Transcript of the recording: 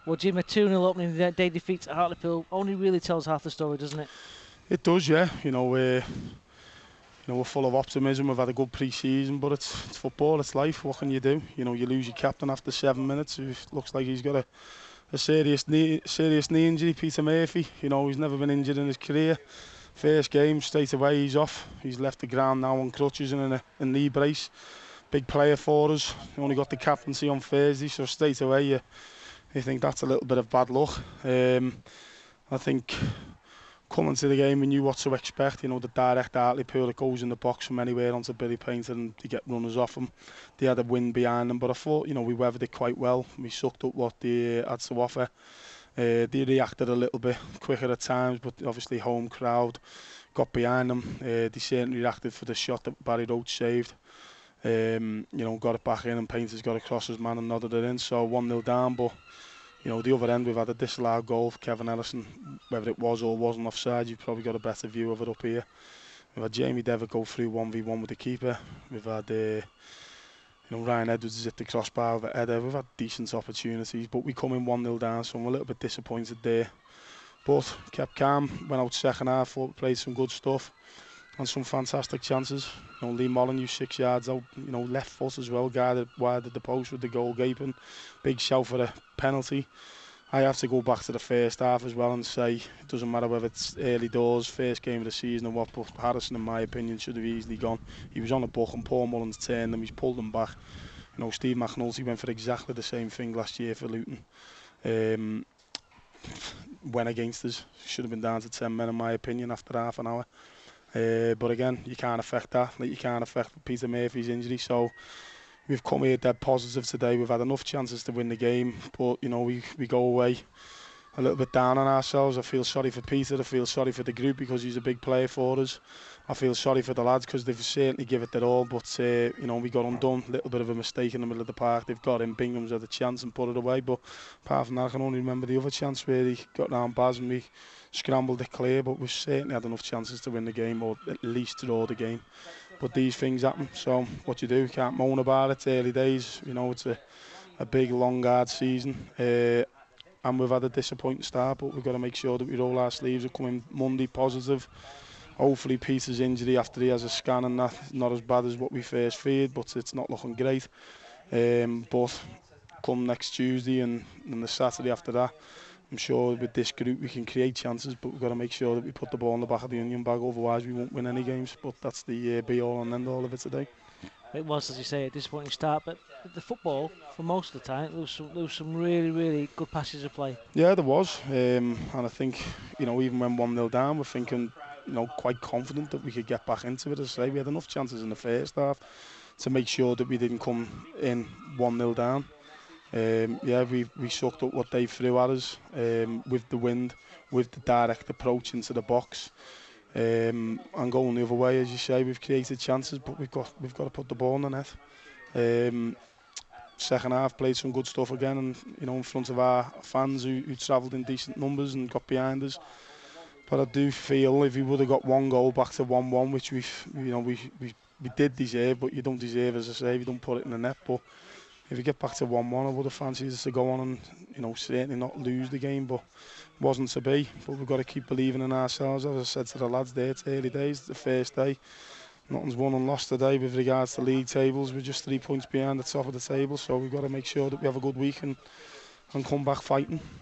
Well, Jim, a 2-0 opening day defeat at Hartlepool only really tells half the story, doesn't it? It does, yeah. We're full of optimism. We've had a good pre-season, but it's football, it's life. What can you do? You lose your captain after 7 minutes. It looks like he's got a serious knee injury. Peter Murphy. He's never been injured in his career. First game, straight away he's off. He's left the ground now on crutches and in a knee brace. Big player for us. He only got the captaincy on Thursday, so straight away you think that's a little bit of bad luck. I think coming to the game, we knew what to expect. The direct Hartlepool that goes in the box from anywhere onto Billy Painter and they get runners off them. They had a wind behind them, but I thought, we weathered it quite well. We sucked up what they had to offer. They reacted a little bit quicker at times, but obviously home crowd got behind them. They certainly reacted for the shot that Barry Roach saved. Got it back in and Painter's got across his man and nodded it in. So 1-0 down, but the other end, we've had a disallowed goal for Kevin Ellison. Whether it was or wasn't offside, you've probably got a better view of it up here. We've had Jamie Devitt go through 1v1 with the keeper. We've had Ryan Edwards is at the crossbar with a header. We've had decent opportunities, but we come in 1-0 down, so I'm a little bit disappointed there. But kept calm, went out second half, thought we played some good stuff and some fantastic chances. Lee Molyneux 6 yards out, left foot as well, guarded wide at the post with the goal gaping. Big shout for a penalty. I have to go back to the first half as well and say it doesn't matter whether it's early doors, first game of the season or what, but Harrison, in my opinion, should have easily gone. He was on a book and Paul Mullins turned him, he's pulled him back. Steve McNulty went for exactly the same thing last year for Luton. Went against us, should have been down to 10 men in my opinion after half an hour. But again, you can't affect that, like you can't affect Peter Murphy's injury, so we've come here dead positive today. We've had enough chances to win the game, but we go away a little bit down on ourselves. I feel sorry for Peter, I feel sorry for the group because he's a big player for us. I feel sorry for the lads because they've certainly given it their all, but we got undone, a little bit of a mistake in the middle of the park. They've got in, Bingham's had a chance and put it away, but apart from that I can only remember the other chance where he got round Baz and we scrambled it clear, but we've certainly had enough chances to win the game or at least draw the game. But these things happen, so what you do, can't moan about it. Early days, it's a big long hard season, and we've had a disappointing start, but we've got to make sure that we roll our sleeves and come in Monday positive. Hopefully Peter's injury after he has a scan and that not as bad as what we first feared, but it's not looking great. But come next Tuesday and the Saturday after that, I'm sure with this group we can create chances, but we've got to make sure that we put the ball in the back of the onion bag, otherwise we won't win any games. But that's the be-all and end-all of it today. It was, as you say, a disappointing start, but the football, for most of the time, there was some really, really good passes of play. Yeah, there was, and I think, even when 1-0 down, we're thinking, quite confident that we could get back into it. As I say, we had enough chances in the first half to make sure that we didn't come in 1-0 down. We sucked up what they threw at us with the wind, with the direct approach into the box, and going the other way, as you say, we've created chances, but we've got to put the ball in the net. Second half, played some good stuff again, and in front of our fans who travelled in decent numbers and got behind us. But I do feel if we would have got one goal back to 1-1, which we did deserve, but you don't deserve, as I say, if you don't put it in the net. But if you get back to 1-1, I would have fancied us to go on and certainly not lose the game, but wasn't to be. But we've got to keep believing in ourselves. As I said to the lads there, it's early days, the first day. Nothing's won and lost today with regards to league tables. We're just 3 points behind the top of the table, so we've got to make sure that we have a good week and come back fighting.